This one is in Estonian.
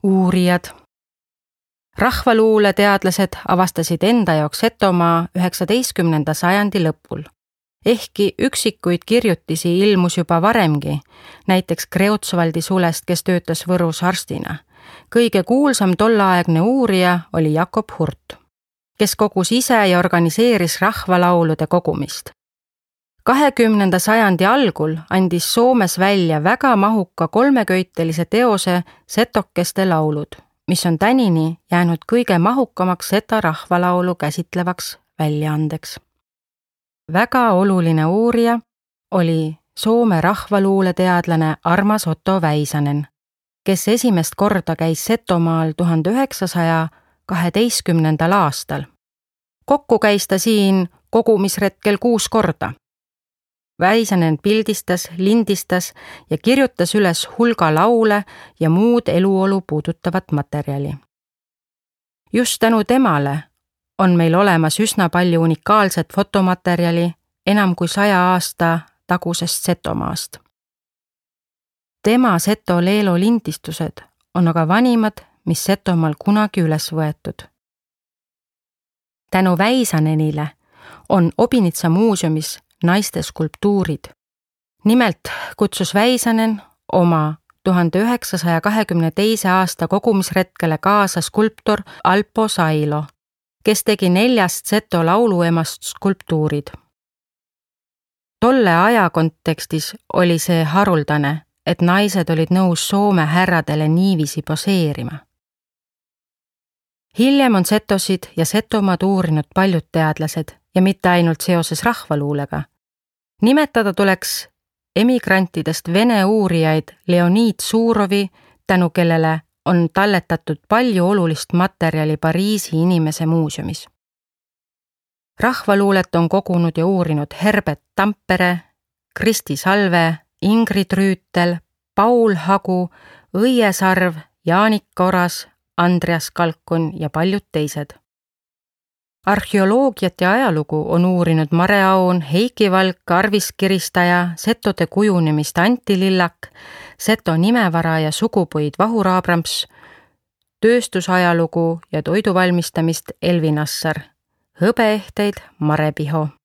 uurijad. Rahvaluule teadlased avastasid enda jaoks Setomaa 19. sajandi lõpul. Ehkki üksikuid kirjutisi ilmus juba varemgi, näiteks Kreutzwaldi sulest, kes töötas Võrus arstina. Kõige kuulsam tollaegne uurija oli Jakob Hurt, kes kogus ise ja organiseeris rahvalaulude kogumist. 20. sajandi algul andis Soomes välja väga mahuka 3-köitelise teose Setokeste laulud, mis on tänini jäänud kõige mahukamaks seta rahvalaulu käsitlevaks väljaandeks. Väga oluline uurija oli Soome rahvaluuleteadlane Armas Otto Väisänen, kes esimest korda käis Setomaal 1912. aastal. Kokku käis ta siin kogumisretkel 6 korda. Väisänen pildistas, lindistas ja kirjutas üles hulga laule ja muud eluolu puudutavat materjali. Just tänu temale on meil olemas üsna palju unikaalset fotomaterjali enam kui 100 aasta tagusest Setomaast. Tema Seto Leelo lindistused on aga vanimad, mis Setomaal kunagi üles võetud. Tänu Väisänenile on Obinitsa muuseumis naiste skulptuurid. Nimelt kutsus Väisänen oma 1922. aasta kogumisretkele kaasa skulptor Alpo Sailo, kes tegi 4 Seto lauluemast skulptuurid. Tolle aja kontekstis oli see haruldane, et naised olid nõus Soome härradele niiviisi poseerima. Hiljem on Setosid ja Setomaad uurinud paljud teadlased ja mitte ainult seoses rahvaluulega. Nimetada tuleks emigrantidest vene uurijaid Leonid Suurovi, tänu kellele on talletatud palju olulist materjali Pariisi inimese muuseumis. Rahvaluulet on kogunud ja uurinud Herbert Tampere, Kristi Salve, Ingrid Rüütel, Paul Hagu, Õie Sarv, Jaanika Oras, Andreas Kalkun ja paljud teised. Arheoloogiat ja ajalugu on uurinud Mare Aun, Heiki Valk, Arvis Kiristaja, setode kujunemist Anti Lillak, Seto nimevara ja sugupuid Vahur Abrams, tööstusajalugu ja toiduvalmistamist Elvin Assar, hõbeehteid Mare Piho.